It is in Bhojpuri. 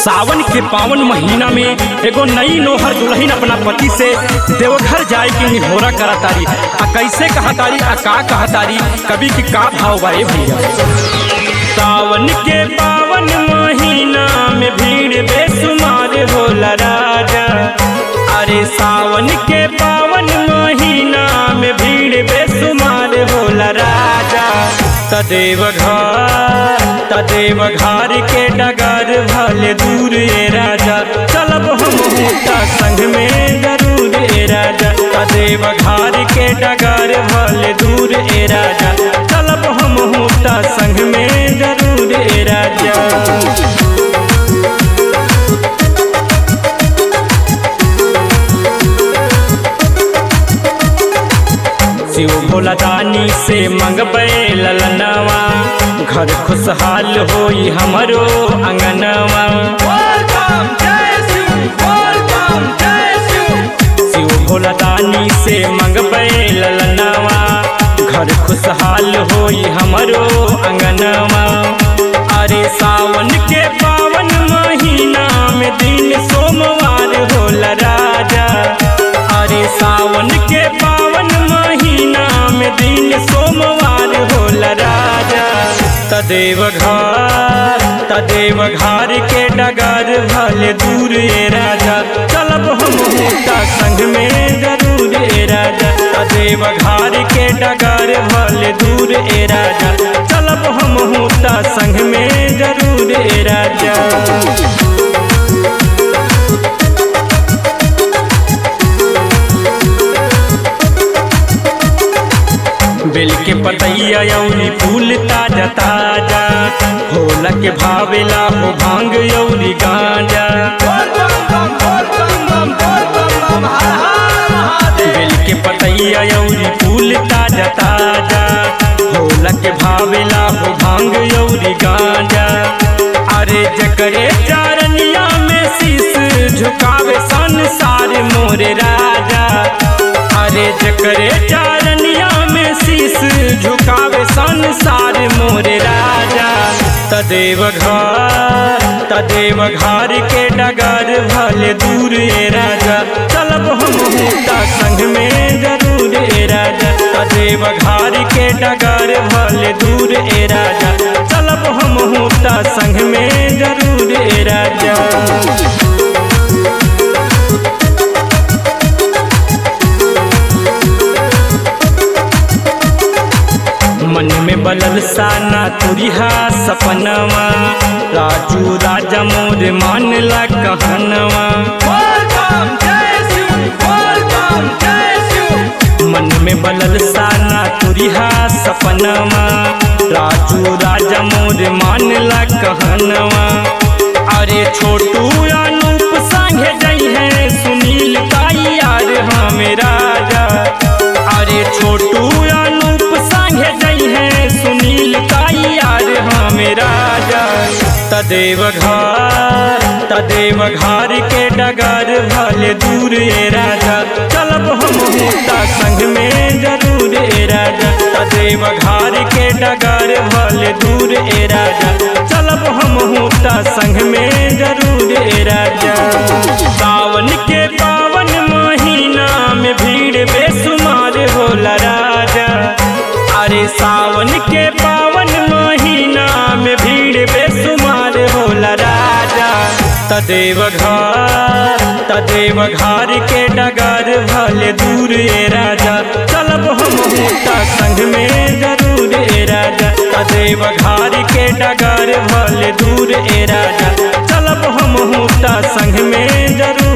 सावन के पावन महीना में एगो नई नोहर दुल्हन अपना पति से देवघर जाए के निहोरा करा तारी। कैसे कहा तारी का कहा तारी कभी की का भाव बाए भैया। सावन के पावन महीना में भीड़ बेसुमार होला राजा। अरे सावन के पावन महीना में भीड़ बेसुमार होला राजा। तदेव घर के डगर भले दूर ए राजा। चलब हम संग में जरूर ए राजा। तदेव घर के डगर भले दूर ए राजा। चलब हम संग में जरूर ए राजा। शिव भोला दानी से मंगबे ललनवा। घर खुशहाल होई हमरो अंगनवा। शिव भोला दानी से मंगबे ललनवा। घर खुशहाल होई हमरो अंगनवा। अरे सावन के पावन महीना में दिन सोमवार होला राजा। अरे सावन के पावन महीना में दिन सोमवार होला राजा। तदेव घर के डगर भले दूर ए राजा। चलब हम संग में जरूर ए राजा। तदेव घर के डगर भले दूर ए राजा। चलब हम संग में जरूर ए राजा। बेल के पतैया यौरी फूल ताजा ताजा। भोला के भावेला हो भांग यौरी गांजा। बेल के पतैया यौरी फूल ताजा ताजा। भोला के भावेला हो भांग यौरी गांजा। अरे जकरे चारनिया में शीश झुकावे संसार मोरे राजा। अरे जकरे चारनिया में शीश झुकावे संसार मोरे राजा। तदेव घर के डगर भले दूर ए राजा। चलब हम संग में जरूर ए राजा। तदेव घर के डगर भले दूर ए राजा। चलब हम संग में जरूर ए राजा। मन में बलल साना तुरिहा सपनवा। राजू राजा मोर मानला कहनवा। मन में बलल साना तुरिहा सपनवा। राजू राजा मोर मानला कहनवा। अरे छोटू अनूप संगे जई है सुनील ताई यार हमें राजा। अरे छोटू अनूप संगे जई है सुनील ताई यार हमें राजा। तदेव घर के डगर भले दूर ए राजा। चलब हम संग में जरूर ए राजा। तदेव घर के डगर भले दूर ए राजा। चलब हम संग में जरूर ए राजा। सावन के पावन महीना में भीड़ बेसुमार होला राजा। अरे सावन के पावन महीना में भीड़ बेसुमार होला राजा। तदेव घर के डगर भले दूर ए राजा। चलब हम संग में जरूर ए राजा। तदेव घर के डगर भले दूर ए राजा। चलब हम संग में जरूर।